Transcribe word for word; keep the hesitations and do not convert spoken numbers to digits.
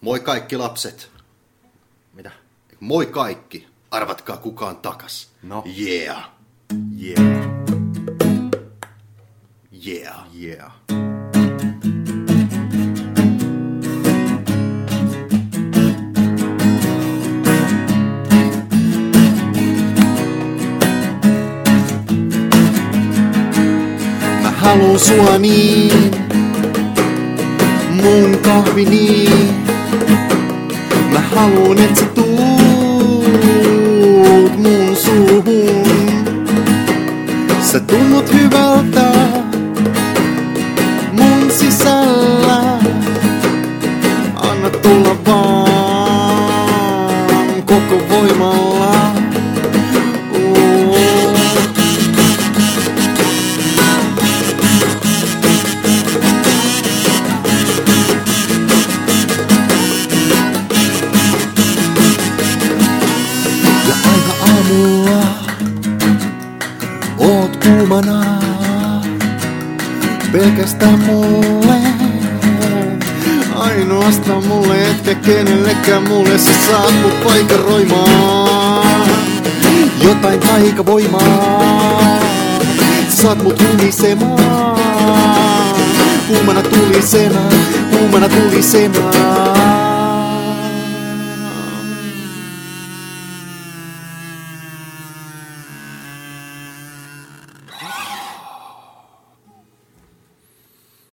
Moi kaikki lapset. Mitä? Moi kaikki. Arvatkaa kuka on takas. No. Yeah. Yeah. Yeah. Yeah. Mä haluun sua niin, mun kahvi niin. Mä haluun et sä tuut mun suuhun. Sä tunnut hyvältä mun sisällä. Anna tulla vaan koko voimalla. Oot kuumana pelkästään mulle, ainoastaan mulle, etkä kenellekään mulle. Sä saat mut paikaroimaan jotain taikavoimaa. Saat mut humisemaan, kuumana tulisemaan, kuumana tulisemaan.